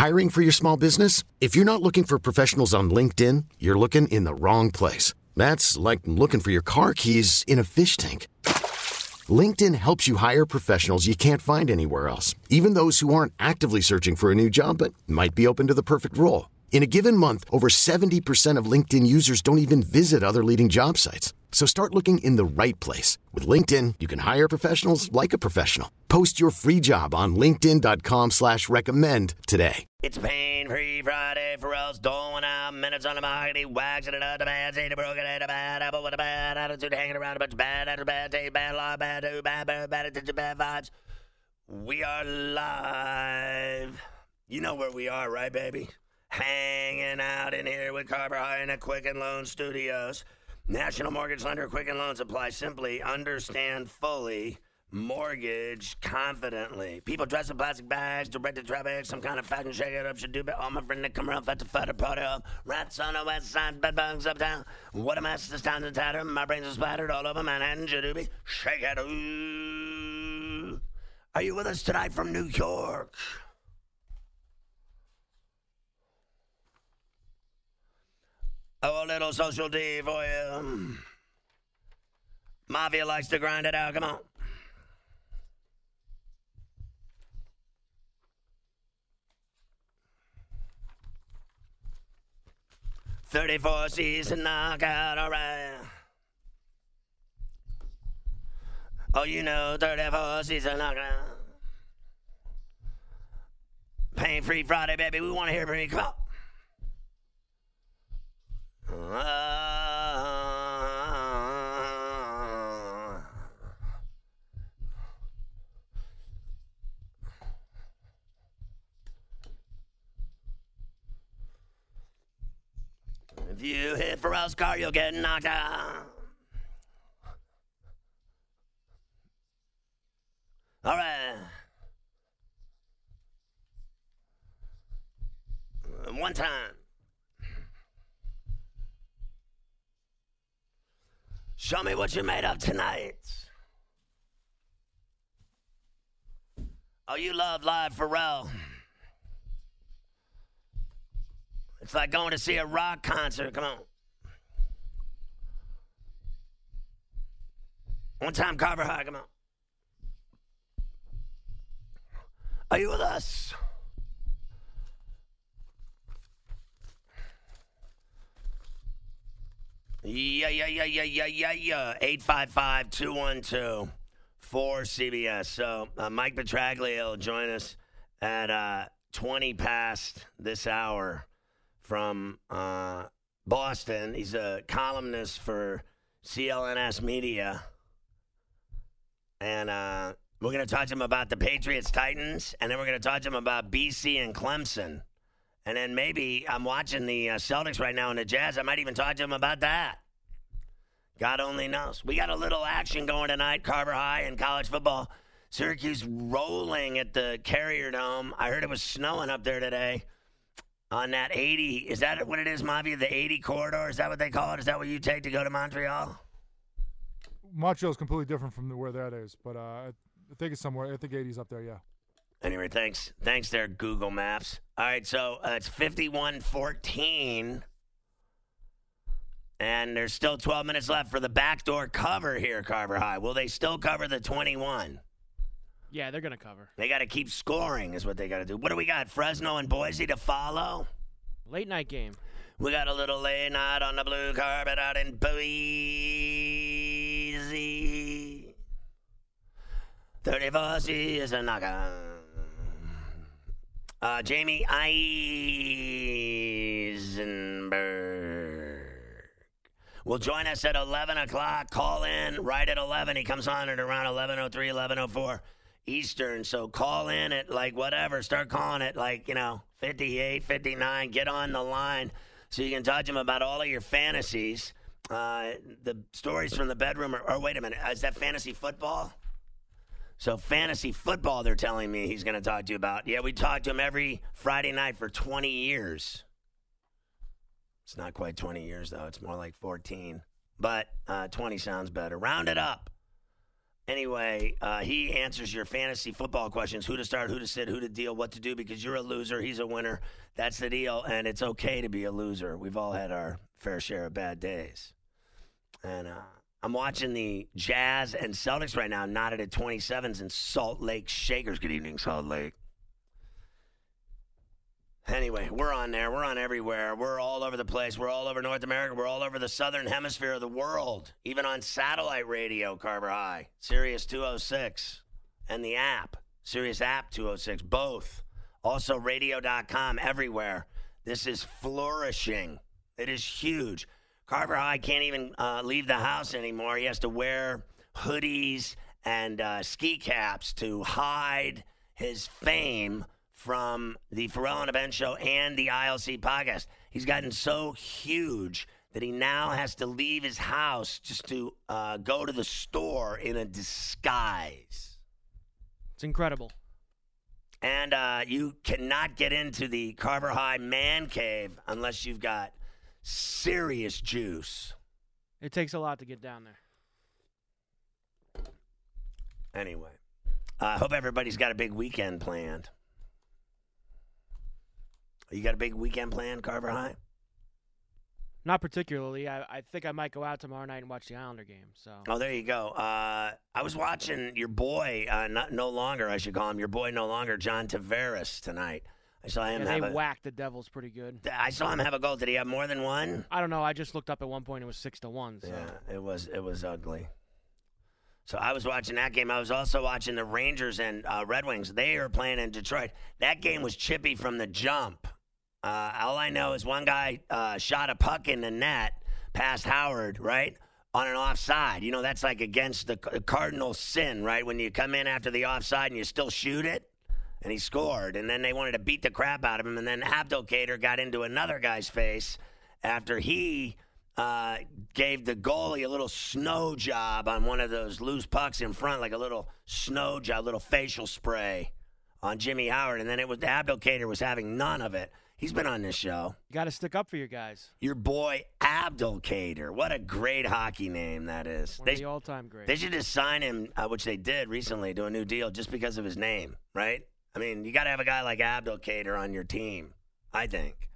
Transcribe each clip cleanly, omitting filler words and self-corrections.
Hiring for your small business? If you're not looking for professionals on LinkedIn, you're looking in the wrong place. That's like looking for your car keys in a fish tank. LinkedIn helps you hire professionals you can't find anywhere else, even those who aren't actively searching for a new job but might be open to the perfect role. In a given month, over 70% of LinkedIn users don't even visit other leading job sites. So start looking in the right place. With LinkedIn, you can hire professionals like a professional. Post your free job on linkedin.com/recommend today. It's Pain-Free Friday. Pharrell's doling out minutes on the market. He wags it up, the bad seed, the broken head, the bad apple with a bad attitude, hanging around a bunch of bad attitude, bad taste, bad law, bad do, bad attention, bad vibes. We are live. You know where we are, right, baby? Hanging out in here with Carver High in the Quicken Loans Studios. National Mortgage Lender, Quicken Loans apply simply, understand fully, mortgage confidently. People dress in plastic bags, directed traffic, some kind of fashion shake it up, should do better. All my friends that come around, fat to fat, party up. Rats on the west side, bed bugs uptown. What a mess, this town's a tatter. My brains are splattered all over Manhattan, Shadoobie. Shake it, ooh. Are you with us tonight from New York? Oh, a little social D for you. Mafia likes to grind it out. Come on. "34 season knockout, all right." Oh, you know, 34 season knockout. Pain-Free Friday, baby. We want to hear from you. Come on. If you hit Pharrell's car, you'll get knocked out. All right. One time. Show me what you made of tonight. Oh, you love live Pharrell. It's like going to see a rock concert. Come on. One time, Carver High. Come on. Are you with us? Yeah. 855-212-4CBS. So Mike Petraglia will join us at 20 past this hour from Boston. He's a columnist for CLNS Media. And we're going to talk to him about the Patriots-Titans, and then we're going to talk to him about BC and Clemson. And then maybe I'm watching the Celtics right now and the Jazz. I might even talk to him about that. God only knows. We got a little action going tonight, Carver High in college football. Syracuse rolling at the Carrier Dome. I heard it was snowing up there today on that 80. Is that what it is, Mafia? The 80 corridor? Is that what they call it? Is that what you take to go to Montreal? Montreal is completely different from where that is, but I think it's somewhere. I think 80's up there, yeah. Anyway, thanks there, Google Maps. All right, so it's 51-14, and there's still 12 minutes left for the backdoor cover here, Carver High. Will they still cover the 21? Yeah, they're going to cover. They got to keep scoring is what they got to do. What do we got, Fresno and Boise to follow? Late night game. We got a little late night on the blue carpet out in Boise. 34 is a knockout. Jamie Eisenberg will join us at 11 o'clock. Call in right at 11. He comes on at around 11:03, 11:04 Eastern. So call in at like whatever. Start calling it like, 58, 59. Get on the line so you can talk to him about all of your fantasies. The stories from the bedroom or wait a minute. Is that fantasy football? So fantasy football, they're telling me he's going to talk to you about. Yeah, we talk to him every Friday night for 20 years. It's not quite 20 years, though. It's more like 14. But 20 sounds better. Round it up. Anyway, he answers your fantasy football questions: who to start, who to sit, who to deal, what to do. Because you're a loser, he's a winner. That's the deal, and it's okay to be a loser. We've all had our fair share of bad days. And I'm watching the Jazz and Celtics right now, knotted at 27s in Salt Lake Shakers. Good evening, Salt Lake. Anyway, we're on there. We're on everywhere. We're all over the place. We're all over North America. We're all over the southern hemisphere of the world. Even on satellite radio, Carver High, Sirius 206, and the app, Sirius app 206, both. Also radio.com, everywhere. This is flourishing. It is huge. Carver High can't even leave the house anymore. He has to wear hoodies and ski caps to hide his fame from the Pharrell and Ben show and the ILC podcast. He's gotten so huge that he now has to leave his house just to go to the store in a disguise. It's incredible. And you cannot get into the Carver High man cave unless you've got serious juice. It takes a lot to get down there. Anyway, I hope everybody's got a big weekend planned. You got a big weekend planned, Carver High? Not particularly. I think I might go out tomorrow night and watch the Islander game. So. Oh, there you go. I was watching your boy, no longer, I should call him, your boy no longer, John Tavares tonight. I saw him they whacked the Devils pretty good. I saw him have a goal. Did he have more than one? I don't know. I just looked up at one point. It was 6-1. So. Yeah, it was ugly. So I was watching that game. I was also watching the Rangers and Red Wings. They are playing in Detroit. That game was chippy from the jump. All I know is one guy shot a puck in the net past Howard, right, on an offside. You know, that's like against the cardinal sin, right, when you come in after the offside and you still shoot it. And he scored. And then they wanted to beat the crap out of him. And then Abdelkader got into another guy's face after he gave the goalie a little snow job on one of those loose pucks in front, like a little snow job, little facial spray on Jimmy Howard. And then it was Abdelkader was having none of it. He's been on this show. You got to stick up for your guys. Your boy Abdelkader. What a great hockey name that is. One of the all-time greats. They should just sign him, which they did recently, to a new deal just because of his name, right? I mean, you got to have a guy like Abdelkader on your team, I think.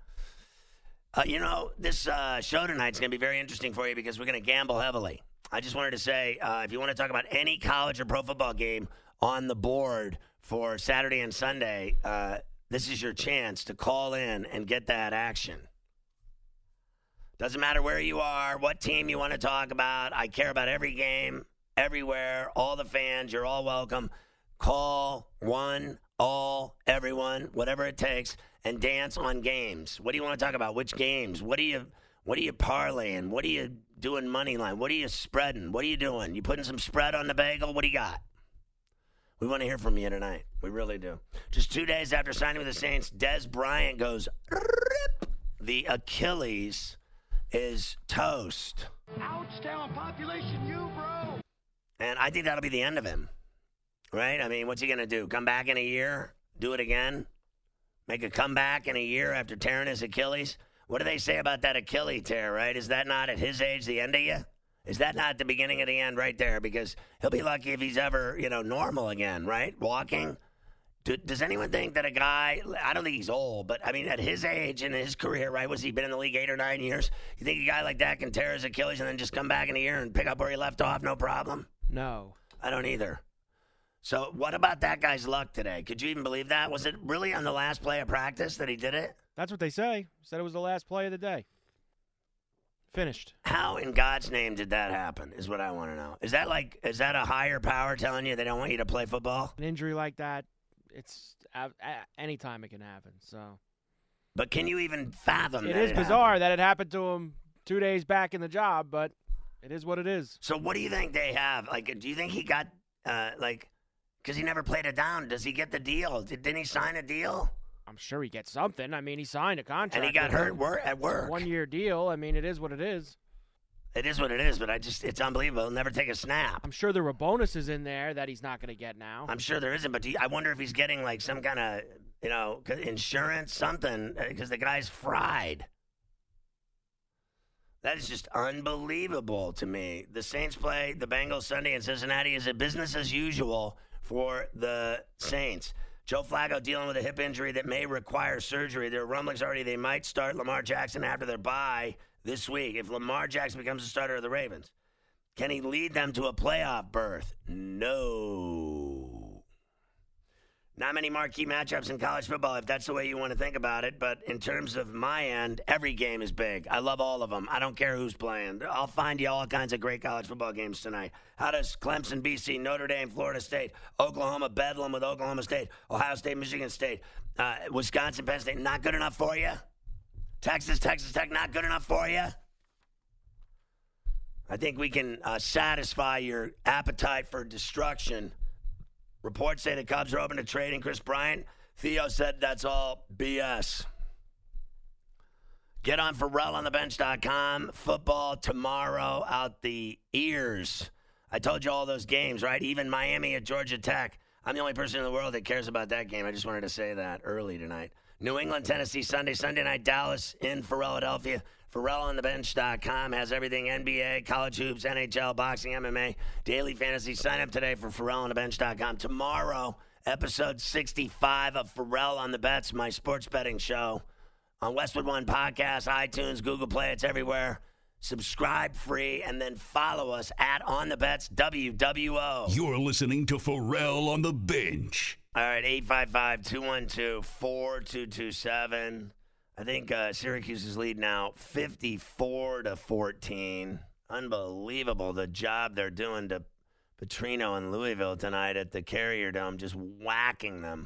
This show tonight is going to be very interesting for you because we're going to gamble heavily. I just wanted to say, if you want to talk about any college or pro football game on the board for Saturday and Sunday, this is your chance to call in and get that action. Doesn't matter where you are, what team you want to talk about. I care about every game, everywhere, all the fans. You're all welcome. Call one, all, everyone, whatever it takes, and dance on games. What do you want to talk about? Which games? What are you parlaying? What are you doing money line? What are you spreading? What are you doing? You putting some spread on the bagel? What do you got? We want to hear from you tonight. We really do. Just 2 days after signing with the Saints, Dez Bryant goes, rip. The Achilles is toast. Ouch, down population, you, bro. And I think that'll be the end of him. Right? I mean, what's he going to do? Come back in a year? Do it again? Make a comeback in a year after tearing his Achilles? What do they say about that Achilles tear, right? Is that not at his age the end of you? Is that not the beginning of the end right there? Because he'll be lucky if he's ever, normal again, right? Walking. Does anyone think that a guy, I don't think he's old, but I mean, at his age in his career, right? Was he been in the league 8 or 9 years? You think a guy like that can tear his Achilles and then just come back in a year and pick up where he left off, no problem? No. I don't either. So what about that guy's luck today? Could you even believe that? Was it really on the last play of practice that he did it? That's what they say. Said it was the last play of the day. Finished. How in God's name did that happen is what I want to know. Is that a higher power telling you they don't want you to play football? An injury like that, it's any time it can happen. So, but can you even fathom that? It is bizarre that it happened to him 2 days back in the job, but it is what it is. So what do you think they have? Like, do you think he got because he never played it down? Does he get the deal? Didn't he sign a deal? I'm sure he gets something. I mean, he signed a contract. And he got hurt at work. 1 year deal. I mean, it is what it is. It is what it is, but it's unbelievable. He'll never take a snap. I'm sure there were bonuses in there that he's not going to get now. I'm sure there isn't, but I wonder if he's getting like some kind of, insurance, something, because the guy's fried. That is just unbelievable to me. The Saints play the Bengals Sunday in Cincinnati. Is it business as usual for the Saints? Joe Flacco dealing with a hip injury that may require surgery. There are rumblings already they might start Lamar Jackson after their bye this week. If Lamar Jackson becomes the starter of the Ravens, can he lead them to a playoff berth? No. Not many marquee matchups in college football, if that's the way you want to think about it. But in terms of my end, every game is big. I love all of them. I don't care who's playing. I'll find you all kinds of great college football games tonight. How does Clemson, BC, Notre Dame, Florida State, Oklahoma, Bedlam with Oklahoma State, Ohio State, Michigan State, Wisconsin, Penn State, not good enough for you? Texas Tech, not good enough for you? I think we can satisfy your appetite for destruction. Reports say the Cubs are open to trading Chris Bryant. Theo said that's all BS. Get on PharrellOnTheBench.com. Football tomorrow out the ears. I told you all those games, right? Even Miami at Georgia Tech. I'm the only person in the world that cares about that game. I just wanted to say that early tonight. New England, Tennessee, Sunday night, Dallas in Philadelphia. PharrellOnTheBench.com has everything NBA, college hoops, NHL, boxing, MMA, daily fantasy. Sign up today for PharrellOnTheBench.com. Tomorrow, episode 65 of Pharrell on the Bets, my sports betting show on Westwood One Podcast, iTunes, Google Play. It's everywhere. Subscribe free and then follow us at On The Bets WWO. You're listening to Pharrell on the Bench. All right, 855-212-4227. I think Syracuse is lead now 54-14. Unbelievable the job they're doing to Petrino and Louisville tonight at the Carrier Dome, just whacking them.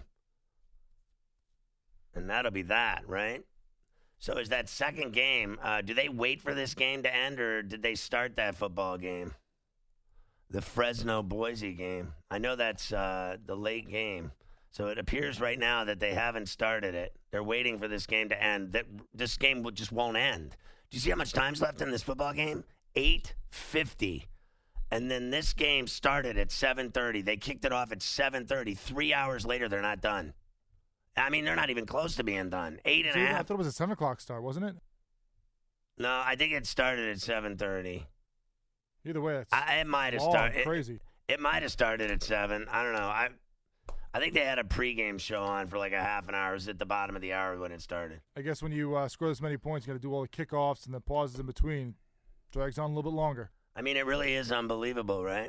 And that'll be that, right? So is that second game, do they wait for this game to end, or did they start that football game? The Fresno-Boise game. I know that's the late game. So it appears right now that they haven't started it. They're waiting for this game to end. This game just won't end. Do you see how much time's left in this football game? 8:50. And then this game started at 7:30. They kicked it off at 7:30. 3 hours later, they're not done. I mean, they're not even close to being done. 8.5. I thought it was a 7 o'clock start, wasn't it? No, I think it started at 7:30. Either way, it's it might have started. Crazy. It might have started at 7. I don't know. I think they had a pregame show on for like a half an hour. It was at the bottom of the hour when it started. I guess when you score this many points, you got to do all the kickoffs and the pauses in between. Drags on a little bit longer. I mean, it really is unbelievable, right?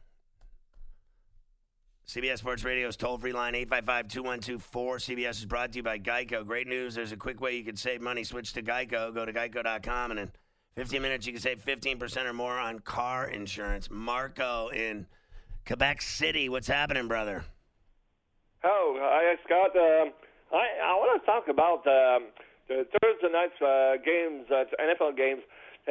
CBS Sports Radio's toll-free line, 855-212-4CBS is brought to you by Geico. Great news. There's a quick way you can save money. Switch to Geico. Go to geico.com, and in 15 minutes you can save 15% or more on car insurance. Marco in Quebec City. What's happening, brother? Oh, hi, Scott. I want to talk about the Thursday night's games, NFL games.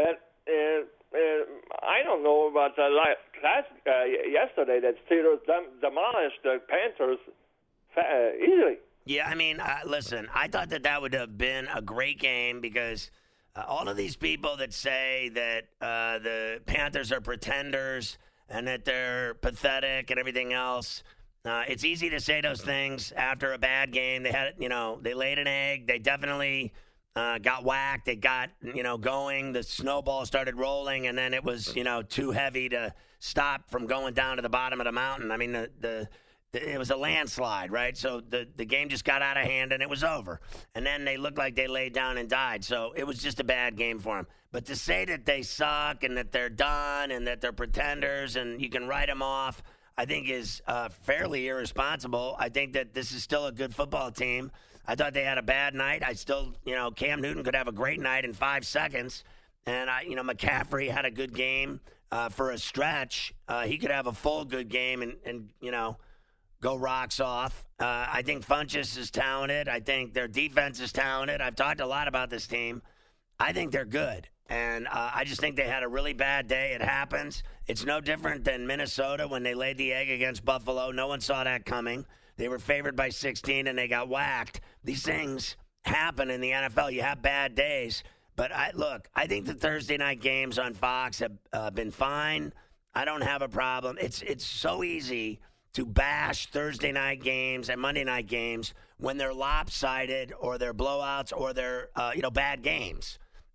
I don't know about yesterday that Steelers demolished the Panthers easily. Yeah, I mean, listen, I thought that would have been a great game because all of these people that say that the Panthers are pretenders and that they're pathetic and everything else. It's easy to say those things after a bad game. They had, they laid an egg. They definitely got whacked. They got, going. The snowball started rolling, and then it was, too heavy to stop from going down to the bottom of the mountain. I mean, it was a landslide, right? So the game just got out of hand, and it was over. And then they looked like they laid down and died. So it was just a bad game for them. But to say that they suck and that they're done and that they're pretenders and you can write them off, I think is fairly irresponsible. I think that this is still a good football team. I thought they had a bad night. I still, Cam Newton could have a great night in 5 seconds. And, McCaffrey had a good game for a stretch. He could have a full good game and go rocks off. I think Funchess is talented. I think their defense is talented. I've talked a lot about this team. I think they're good. And I just think they had a really bad day. It happens. It's no different than Minnesota when they laid the egg against Buffalo. No one saw that coming. They were favored by 16, and they got whacked. These things happen in the NFL. You have bad days. But, I think the Thursday night games on Fox have been fine. I don't have a problem. It's so easy to bash Thursday night games and Monday night games when they're lopsided or they're blowouts or they're, bad games.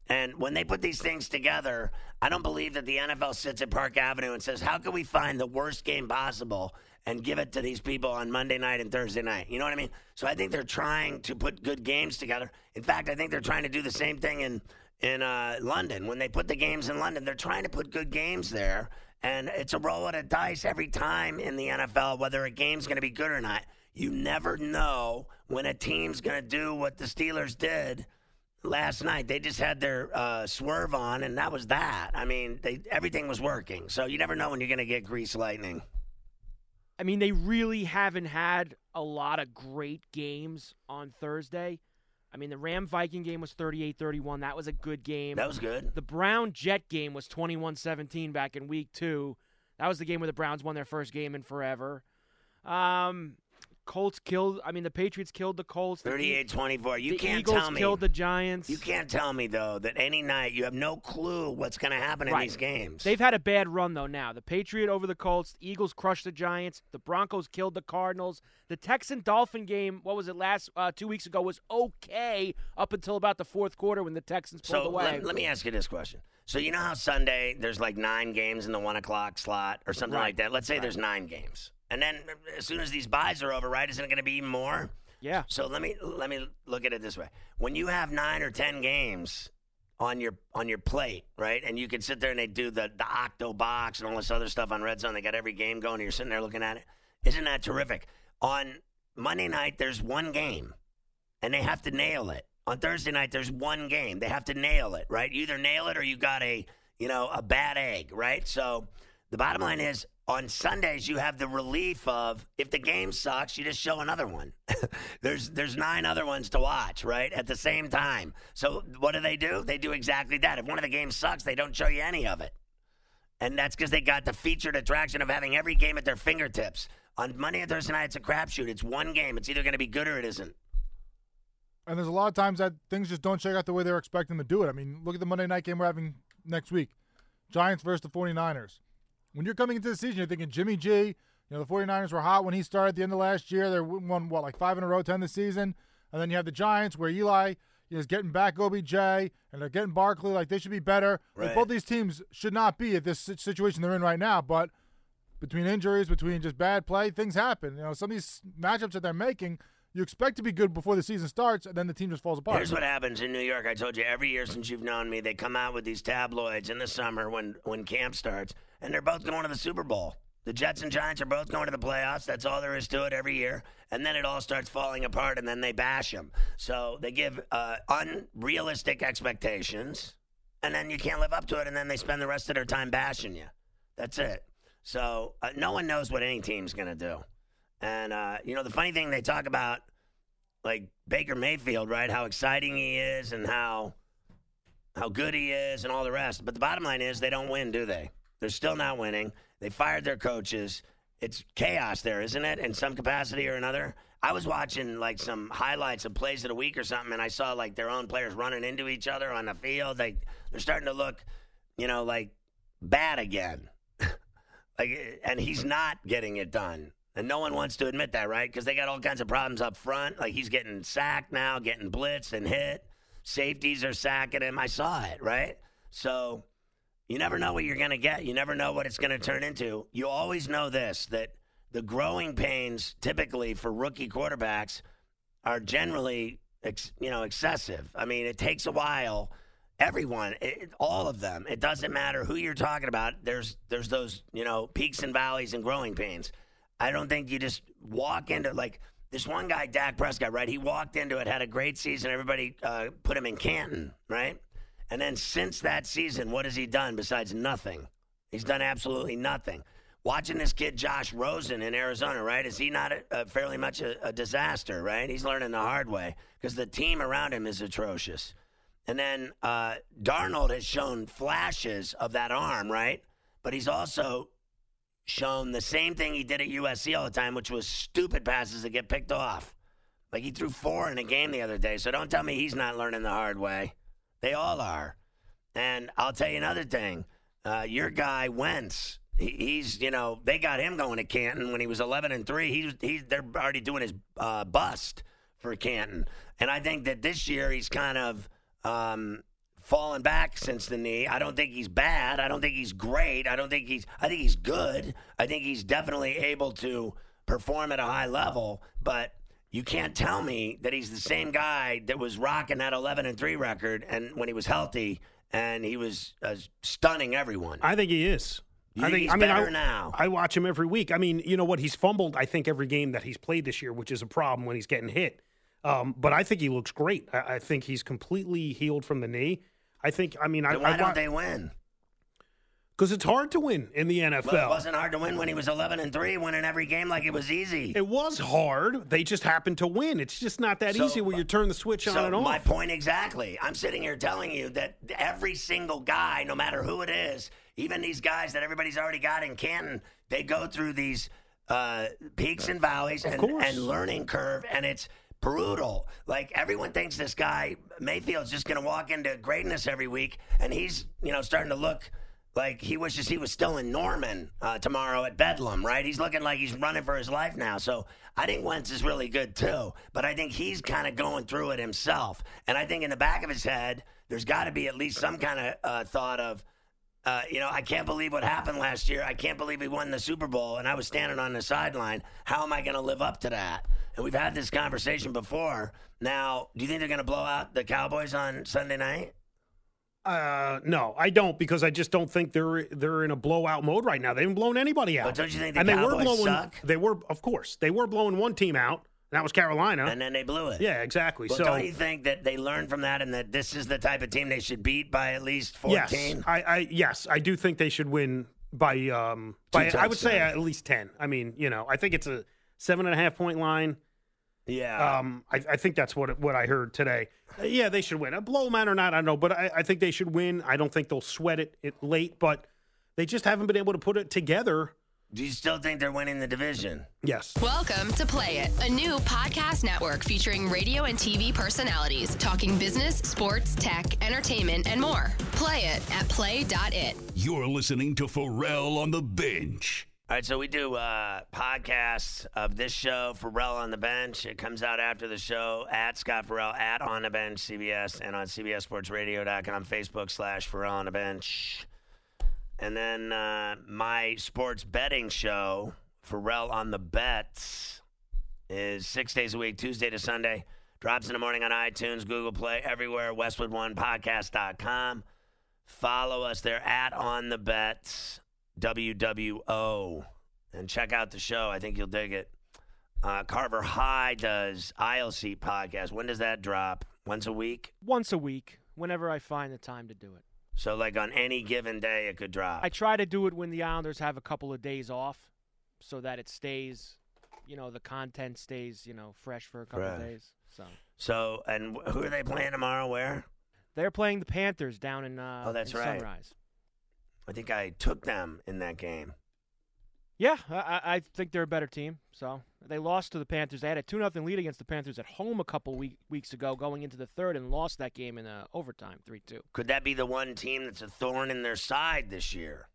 And when they put these things together, I don't believe that the NFL sits at Park Avenue and says, how can we find the worst game possible and give it to these people on Monday night and Thursday night? You know what I mean? So I think they're trying to put good games together. In fact, I think they're trying to do the same thing in London. When they put the games in London, they're trying to put good games there. And it's a roll of the dice every time in the NFL whether a game's going to be good or not. You never know when a team's going to do what the Steelers did last night. They just had their swerve on, and that was that. I mean, everything was working. So you never know when you're going to get grease lightning. I mean, they really haven't had a lot of great games on Thursday. I mean, the Ram-Viking game was 38-31. That was a good game. That was good. The Brown-Jet game was 21-17 back in week 2. That was the game where the Browns won their first game in forever. The Patriots killed the Colts. 38-24. You can't Eagles tell me. Killed the Giants. You can't tell me, though, that any night you have no clue what's going to happen in these games. They've had a bad run, though, now. The Patriot over the Colts. The Eagles crushed the Giants. The Broncos killed the Cardinals. The Texan-Dolphin game, 2 weeks ago, was okay up until about the fourth quarter when the Texans pulled away. Let me ask you this question. So you know how Sunday there's like 9 games in the 1 o'clock slot or something like that? Let's say there's 9 games. And then as soon as these buys are over, right, isn't it going to be even more? Yeah. So let me look at it this way. When you have 9 or 10 games on your plate, right, and you can sit there and they do the Octo Box and all this other stuff on Red Zone. They got every game going and you're sitting there looking at it. Isn't that terrific? On Monday night, there's 1 game, and they have to nail it. On Thursday night, there's 1 game. They have to nail it, right? You either nail it or you got a bad egg, right? So the bottom line is, on Sundays, you have the relief of, if the game sucks, you just show another one. There's 9 other ones to watch, right, at the same time. So what do? They do exactly that. If one of the games sucks, they don't show you any of it. And that's because they got the featured attraction of having every game at their fingertips. On Monday and Thursday night, it's a crapshoot. It's 1 game. It's either going to be good or it isn't. And there's a lot of times that things just don't shake out the way they're expecting to do it. I mean, look at the Monday night game we're having next week. Giants versus the 49ers. When you're coming into the season, you're thinking Jimmy G. The 49ers were hot when he started at the end of last year. They won, 5 in a row, 10 this season. And then you have the Giants where Eli is getting back OBJ, and they're getting Barkley. Like, they should be better. Right. Like, both these teams should not be at this situation they're in right now. But between injuries, between just bad play, things happen. Some of these matchups that they're making, you expect to be good before the season starts, and then the team just falls apart. Here's what happens in New York. I told you every year since you've known me, they come out with these tabloids in the summer when camp starts, and they're both going to the Super Bowl. The Jets and Giants are both going to the playoffs. That's all there is to it every year. And then it all starts falling apart, and then they bash them. So they give unrealistic expectations, and then you can't live up to it, and then they spend the rest of their time bashing you. That's it. So no one knows what any team's going to do. And, the funny thing, they talk about, like, Baker Mayfield, right, how exciting he is and how good he is and all the rest. But the bottom line is they don't win, do they? They're still not winning. They fired their coaches. It's chaos there, isn't it, in some capacity or another? I was watching, like, some highlights of plays of the week or something, and I saw, like, their own players running into each other on the field. They're starting to look, like, bad again. And he's not getting it done. And no one wants to admit that, right? Because they got all kinds of problems up front. Like, he's getting sacked now, getting blitzed and hit. Safeties are sacking him. I saw it, right? So you never know what you're going to get. You never know what it's going to turn into. You always know this, that the growing pains typically for rookie quarterbacks are generally, excessive. I mean, it takes a while. Everyone, all of them. It doesn't matter who you're talking about. There's those, peaks and valleys and growing pains. I don't think you just walk into, like, this one guy, Dak Prescott, right? He walked into it, had a great season. Everybody put him in Canton, right? And then since that season, what has he done besides nothing? He's done absolutely nothing. Watching this kid, Josh Rosen, in Arizona, right? Is he not fairly much a disaster, right? He's learning the hard way because the team around him is atrocious. And then Darnold has shown flashes of that arm, right? But he's also shown the same thing he did at USC all the time, which was stupid passes that get picked off. Like, he threw 4 in a game the other day, so don't tell me he's not learning the hard way. They all are. And I'll tell you another thing. Your guy, Wentz, he's, they got him going to Canton when he was 11-3. They're already doing his bust for Canton. And I think that this year he's kind of fallen back since the knee. I don't think he's bad. I don't think he's great. I think he's good. I think he's definitely able to perform at a high level, but you can't tell me that he's the same guy that was rocking that 11-3 record and when he was healthy and he was stunning everyone. I think he is. I think he's better now. I watch him every week. I mean, you know what? He's fumbled, I think, every game that he's played this year, which is a problem when he's getting hit. But I think he looks great. I think he's completely healed from the knee. Why don't they win? Because it's hard to win in the NFL. Well, it wasn't hard to win when he was 11-3, winning every game like it was easy. It was hard. They just happened to win. It's just not that easy where you turn the switch on and off. My point exactly. I'm sitting here telling you that every single guy, no matter who it is, even these guys that everybody's already got in Canton, they go through these peaks and valleys and learning curve, and it's brutal. Like, everyone thinks this guy, Mayfield's just going to walk into greatness every week, and he's, starting to look like he wishes he was still in Norman tomorrow at Bedlam, right? He's looking like he's running for his life now. So I think Wentz is really good too, but I think he's kind of going through it himself. And I think in the back of his head, there's got to be at least some kind of thought of, I can't believe what happened last year. I can't believe we won the Super Bowl, and I was standing on the sideline. How am I going to live up to that? And we've had this conversation before. Now, do you think they're going to blow out the Cowboys on Sunday night? No, I don't, because I just don't think they're in a blowout mode right now. They haven't blown anybody out. But don't you think the Cowboys suck? They were, of course. They were blowing one team out, and that was Carolina. And then they blew it. Yeah, exactly. Well, don't you think that they learned from that and that this is the type of team they should beat by at least 14? Yes, I do think they should win by I would say at least 10. I mean, I think it's a 7.5-point line. Yeah. I think that's what I heard today. Yeah, they should win. Blow them out or not, I don't know, but I think they should win. I don't think they'll sweat it late, but they just haven't been able to put it together. Do you still think they're winning the division? Yes. Welcome to Play It, a new podcast network featuring radio and TV personalities talking business, sports, tech, entertainment, and more. Play it at play.it. You're listening to Pharrell on the Bench. All right, so we do podcasts of this show, Pharrell on the Bench. It comes out after the show at Scott Pharrell, at On the Bench CBS, and on CBSSportsRadio.com, Facebook/Pharrell on the Bench. And then my sports betting show, Pharrell on the Bets, is 6 days a week, Tuesday to Sunday. Drops in the morning on iTunes, Google Play, everywhere, WestwoodOnePodcast.com. Follow us there at On the Bets. WWO, and check out the show. I think you'll dig it. Carver High does Aisle Seat podcast. When does that drop? Once a week? Once a week, whenever I find the time to do it. So, like, on any given day, it could drop. I try to do it when the Islanders have a couple of days off so that it stays, the content stays, fresh for a couple of days. So, and who are they playing tomorrow? Where? They're playing the Panthers down in that's in right. Sunrise. I think I took them in that game. Yeah, I think they're a better team. So they lost to the Panthers. They had a 2-0 lead against the Panthers at home a couple weeks ago, going into the third, and lost that game in overtime, 3-2. Could that be the one team that's a thorn in their side this year?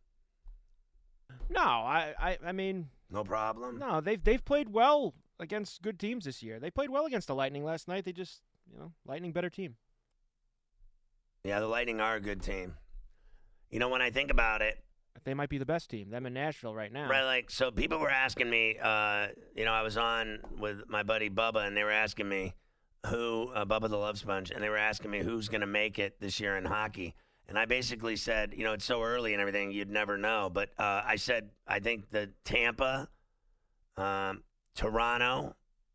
No, I mean, no problem. No, they've played well against good teams this year. They played well against the Lightning last night. They just, Lightning better team. Yeah, the Lightning are a good team. When I think about it, they might be the best team. Them in Nashville right now. Right, so people were asking me, I was on with my buddy Bubba, and they were asking me Bubba the Love Sponge, and they were asking me who's going to make it this year in hockey. And I basically said, it's so early and everything, you'd never know. But I said, I think the Tampa, Toronto,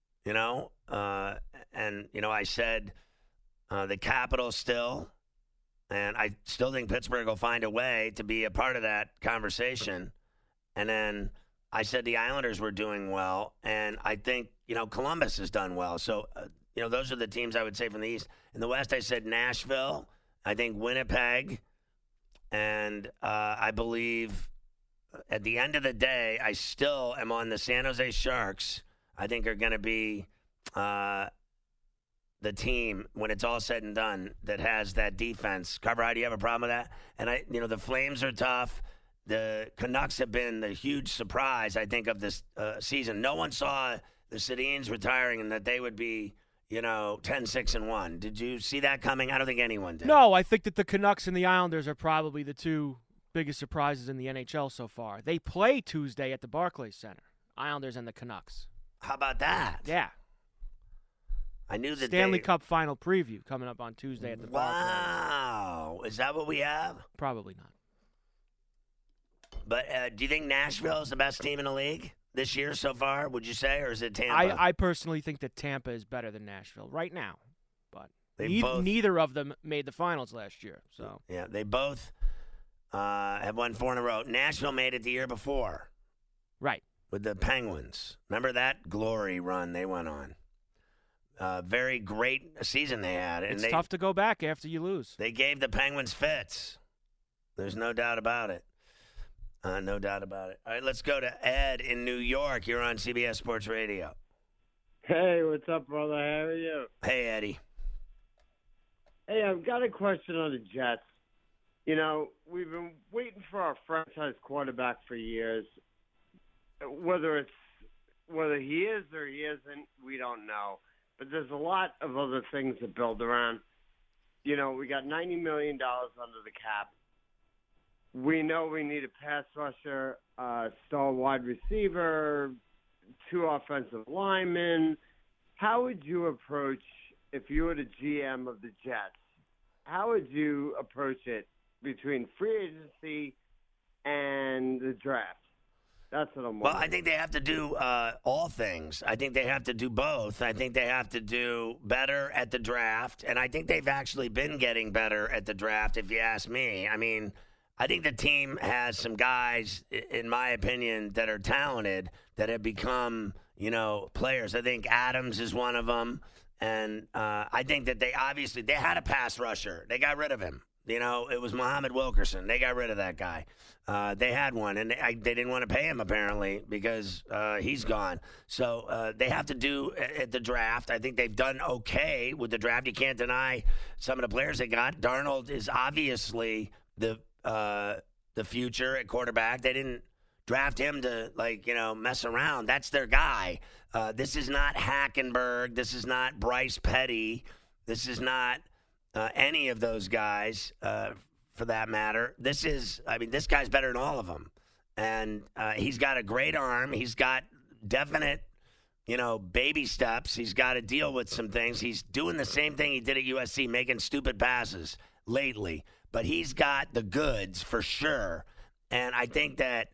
and, I said the Capitals still. And I still think Pittsburgh will find a way to be a part of that conversation. And then I said the Islanders were doing well. And I think, Columbus has done well. So, those are the teams I would say from the East. In the West, I said Nashville. I think Winnipeg. And I believe at the end of the day, I still am on the San Jose Sharks. I think are going to be the team, when it's all said and done, that has that defense. Carver, do you have a problem with that? And the Flames are tough. The Canucks have been the huge surprise, I think, of this season. No one saw the Sedins retiring and that they would be, 10-6-1. Did you see that coming? I don't think anyone did. No, I think that the Canucks and the Islanders are probably the two biggest surprises in the NHL so far. They play Tuesday at the Barclays Center, Islanders and the Canucks. How about that? Yeah. I knew that Stanley Cup final preview coming up on Tuesday at the Barclays. Wow. Is that what we have? Probably not. But do you think Nashville is the best team in the league this year so far, would you say, or is it Tampa? I personally think that Tampa is better than Nashville right now. But both, neither of them made the finals last year. So yeah, they both have won 4 in a row. Nashville made it the year before. Right. With the Penguins. Remember that glory run they went on? Very great season they had. And it's tough to go back after you lose. They gave the Penguins fits. There's no doubt about it. No doubt about it. All right, let's go to Ed in New York. You're on CBS Sports Radio. Hey, what's up, brother? How are you? Hey, Eddie. Hey, I've got a question on the Jets. We've been waiting for our franchise quarterback for years. Whether he is or he isn't, we don't know. But there's a lot of other things that build around. We got $90 million under the cap. We know we need a pass rusher, star wide receiver, 2 offensive linemen. How would you approach, if you were the GM of the Jets, how would you approach it between free agency and the draft? That's what I'm wondering. Well, I think they have to do all things. I think they have to do both. I think they have to do better at the draft, and I think they've actually been getting better at the draft, if you ask me. I mean, I think the team has some guys, in my opinion, that are talented that have become, players. I think Adams is one of them, and I think that they had a pass rusher. They got rid of him. It was Muhammad Wilkerson. They got rid of that guy. They had one, and they didn't want to pay him, apparently, because he's gone. So they have to do at the draft. I think they've done okay with the draft. You can't deny some of the players they got. Darnold is obviously the future at quarterback. They didn't draft him to, mess around. That's their guy. This is not Hackenberg. This is not Bryce Petty. This is not any of those guys, for that matter. This guy's better than all of them. And he's got a great arm. He's got definite, baby steps. He's got to deal with some things. He's doing the same thing he did at USC, making stupid passes lately. But he's got the goods for sure. And I think that,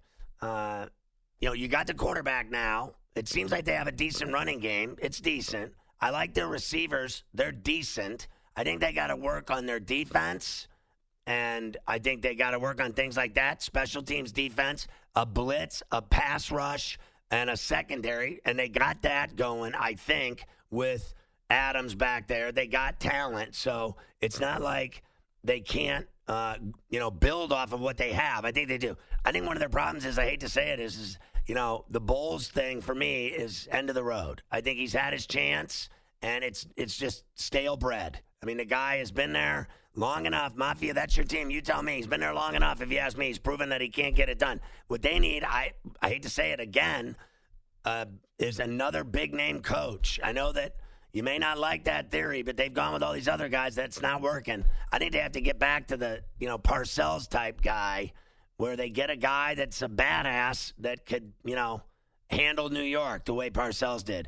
you got the quarterback now. It seems like they have a decent running game. It's decent. I like their receivers. They're decent. I think they got to work on their defense. And I think they got to work on things like that. Special teams defense, a blitz, a pass rush, and a secondary. And they got that going, I think, with Adams back there. They got talent. So it's not like they can't, build off of what they have. I think they do. I think one of their problems is, I hate to say it, is the Bowles thing for me is end of the road. I think he's had his chance, and it's just stale bread. I mean, the guy has been there long enough. Mafia, that's your team. You tell me. He's been there long enough. If you ask me, he's proven that he can't get it done. What they need, I hate to say it again, is another big-name coach. I know that you may not like that theory, but they've gone with all these other guys. That's not working. I think they have to get back to the, Parcells type guy, where they get a guy that's a badass that could, handle New York the way Parcells did.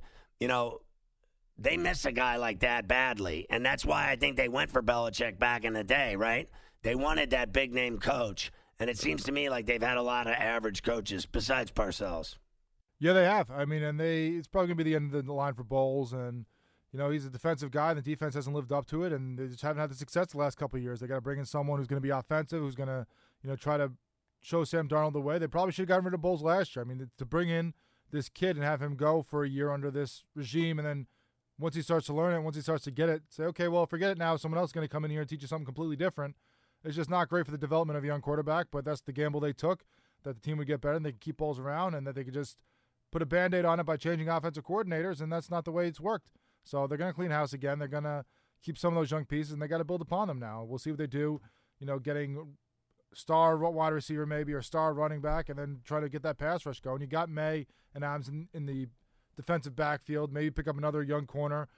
They miss a guy like that badly, and that's why I think they went for Belichick back in the day, right? They wanted that big-name coach, and it seems to me like they've had a lot of average coaches besides Parcells. Yeah, they have. I mean, and it's probably going to be the end of the line for Bowles, and he's a defensive guy, and the defense hasn't lived up to it, and they just haven't had the success the last couple of years. They got to bring in someone who's going to be offensive, who's going to, try to show Sam Darnold the way. They probably should have gotten rid of Bowles last year. I mean, to bring in this kid and have him go for a year under this regime, and then once he starts to learn it, once he starts to get it, say, okay, well, forget it now. Someone else is going to come in here and teach you something completely different. It's just not great for the development of a young quarterback, but that's the gamble they took, that the team would get better and they could keep Bowles around, and that they could just put a Band-Aid on it by changing offensive coordinators, and that's not the way it's worked. So they're going to clean house again. They're going to keep some of those young pieces, and they got to build upon them now. We'll see what they do, getting star wide receiver maybe or star running back, and then try to get that pass rush going. You got May and Adams in the defensive backfield. Maybe pick up another young corner.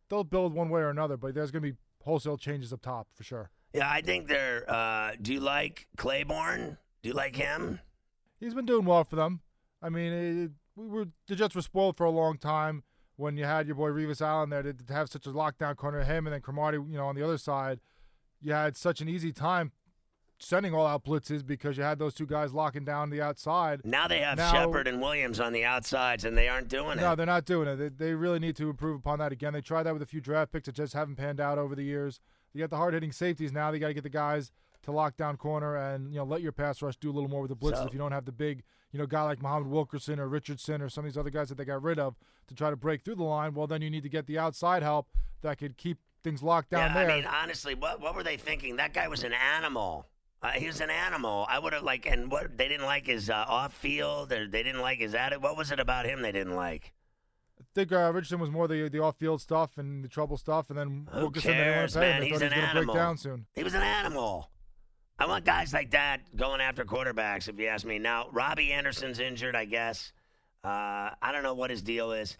they'll build one way or another, but there's going to be wholesale changes up top for sure. Yeah, I think they're. Do you like Claiborne? Do you like him? He's been doing well for them. I mean, the Jets were spoiled for a long time when you had your boy Revis Allen there to have such a lockdown corner, him and then Cromartie, on the other side. You had such an easy time sending all-out blitzes because you had those two guys locking down the outside. Now they have Shepard and Williams on the outsides, and they aren't doing it. No, they're not doing it. They really need to improve upon that again. They tried that with a few draft picks that just haven't panned out over the years. You got the hard-hitting safeties now. They got to get the guys to lock down corner and let your pass rush do a little more with the blitzes. If you don't have the big guy like Muhammad Wilkerson or Richardson or some of these other guys that they got rid of to try to break through the line, well, then you need to get the outside help that could keep things locked down there. I mean, honestly, what were they thinking? That guy was an animal. He was an animal. I would have and what they didn't like his off-field, or they didn't like his attitude. What was it about him they didn't like? I think Richardson was more the off-field stuff and the trouble stuff, and then Wilkerson didn't want to pay him. They thought he was going to break down soon. He was an animal. I want guys like that going after quarterbacks, if you ask me. Now, Robbie Anderson's injured, I guess. I don't know what his deal is.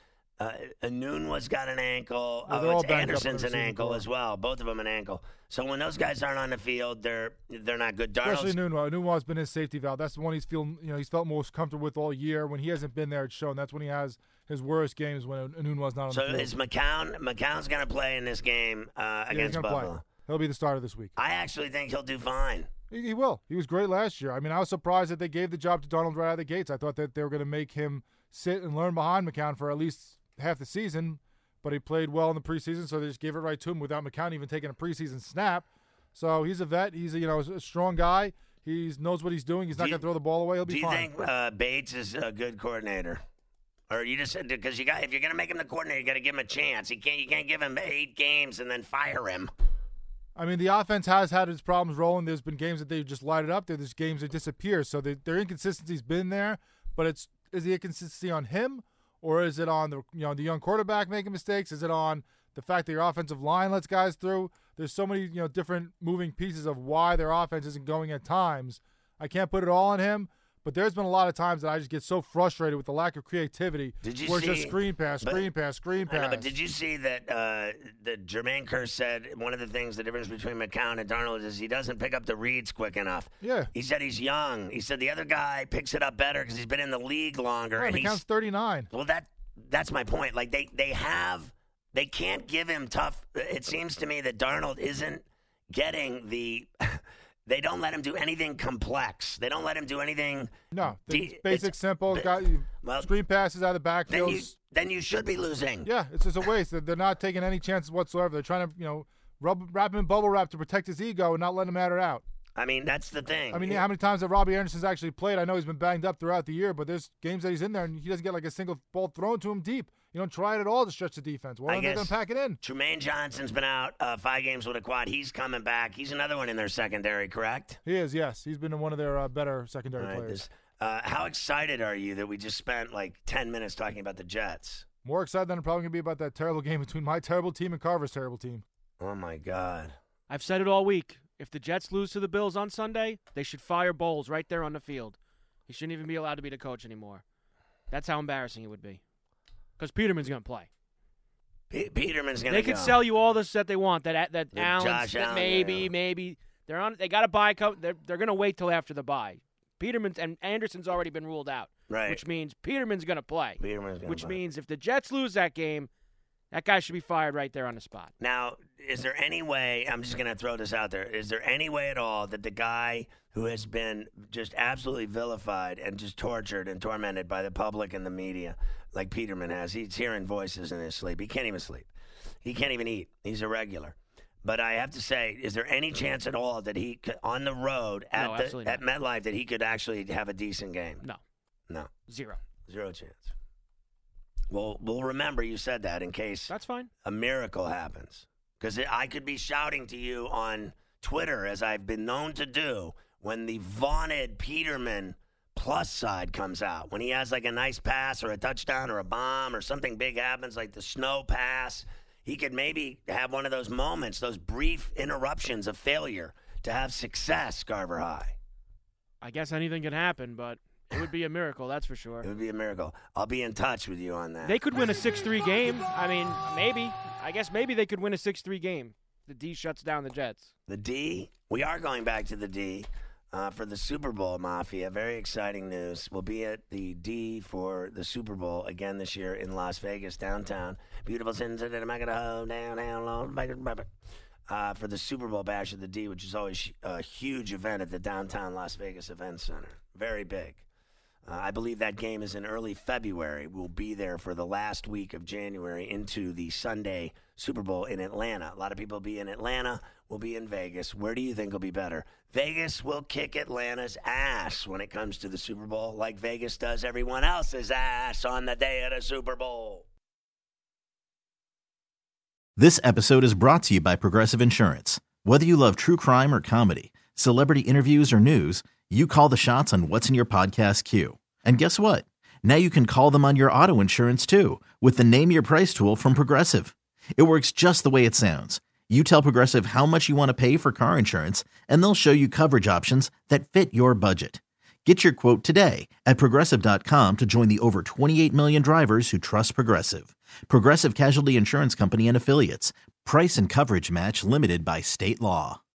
Anunwa's got an ankle. Anderson's an ankle as well. Both of them an ankle. So when those guys aren't on the field, they're not good. Especially Anunwa. Anunwa's been his safety valve. That's the one he's felt most comfortable with all year. When he hasn't been there, it's shown. That's when he has his worst games, when Anunwa's not on the field. So is McCown's going to play in this game against Buffalo? Play. He'll be the starter this week. I actually think he'll do fine. He will. He was great last year. I mean, I was surprised that they gave the job to Darnold right out of the gates. I thought that they were going to make him sit and learn behind McCown for at least half the season, but he played well in the preseason, so they just gave it right to him without McCown even taking a preseason snap. So he's a vet. He's a strong guy. He knows what he's doing. He's not going to throw the ball away. He'll be fine. Do you think Bates is a good coordinator? Or you just said, because if you're going to make him the coordinator, you got to give him a chance. You can't give him 8 games and then fire him. I mean, the offense has had its problems rolling. There's been games that they just light it up. There's games that disappear. So their inconsistency's been there. But is the inconsistency on him, or is it on the young quarterback making mistakes? Is it on the fact that your offensive line lets guys through? There's so many different moving pieces of why their offense isn't going at times. I can't put it all on him. But there's been a lot of times that I just get so frustrated with the lack of creativity. Did you where see? It's just screen pass. I know, but did you see that Jermaine Kearse said one of the things, the difference between McCown and Darnold is he doesn't pick up the reads quick enough. Yeah. He said he's young. He said the other guy picks it up better because he's been in the league longer. Right, McCown's 39. Well, that's my point. Like they can't give him tough. It seems to me that Darnold isn't getting the. They don't let him do anything complex. They don't let him do anything. No, basic, simple. Screen passes out of the backfield. Then you should be losing. Yeah, it's just a waste. They're not taking any chances whatsoever. They're trying to, wrap him in bubble wrap to protect his ego and not let him add it out. I mean, that's the thing. I mean, how many times have Robbie Anderson's actually played? I know he's been banged up throughout the year, but there's games that he's in there and he doesn't get like a single ball thrown to him deep. You don't try it at all to stretch the defense. Well, they're going to pack it in. Trumaine Johnson's been out 5 games with a quad. He's coming back. He's another one in their secondary, correct? He is, yes. He's been one of their better secondary players. How excited are you that we just spent like 10 minutes talking about the Jets? More excited than I'm probably going to be about that terrible game between my terrible team and Carver's terrible team. Oh, my God. I've said it all week. If the Jets lose to the Bills on Sunday, they should fire Bowles right there on the field. He shouldn't even be allowed to be the coach anymore. That's how embarrassing it would be. Because Peterman's going to play. Peterman's going to They could sell you all this that they want. That Allen, Josh Allen, maybe. They got a bye. They're going to wait till after the bye. Peterman and Anderson's already been ruled out. Right. Which means Peterman's going to play. Which means if the Jets lose that game, that guy should be fired right there on the spot. Now, is there any way, I'm just going to throw this out there, is there any way at all that the guy who has been just absolutely vilified and just tortured and tormented by the public and the media, like Peterman has, he's hearing voices in his sleep. He can't even sleep. He can't even eat. He's irregular. But I have to say, is there any chance at all that he could, on the road at MetLife, that he could actually have a decent game? No. Zero chance. Well, we'll remember you said that in case that's fine. A miracle happens. Because I could be shouting to you on Twitter, as I've been known to do, when the vaunted Peterman plus side comes out. When he has like a nice pass or a touchdown or a bomb or something big happens, like the snow pass, he could maybe have one of those moments, those brief interruptions of failure to have success, Carver High. I guess anything can happen, but it would be a miracle, that's for sure. It would be a miracle. I'll be in touch with you on that. They could win a 6-3 game. I mean, maybe. I guess maybe they could win a 6-3 game. The D shuts down the Jets. The D? We are going back to the D for the Super Bowl, Mafia. Very exciting news. We'll be at the D for the Super Bowl again this year in Las Vegas, downtown. Beautiful city, I'm not going to hold down, for the Super Bowl bash at the D, which is always a huge event at the downtown Las Vegas Event Center. Very big. I believe that game is in early February. We'll be there for the last week of January into the Sunday Super Bowl in Atlanta. A lot of people will be in Atlanta. We'll be in Vegas. Where do you think will be better? Vegas will kick Atlanta's ass when it comes to the Super Bowl, like Vegas does everyone else's ass on the day of the Super Bowl. This episode is brought to you by Progressive Insurance. Whether you love true crime or comedy, celebrity interviews or news, you call the shots on what's in your podcast queue. And guess what? Now you can call them on your auto insurance too with the Name Your Price tool from Progressive. It works just the way it sounds. You tell Progressive how much you want to pay for car insurance, and they'll show you coverage options that fit your budget. Get your quote today at Progressive.com to join the over 28 million drivers who trust Progressive. Progressive Casualty Insurance Company and Affiliates. Price and coverage match limited by state law.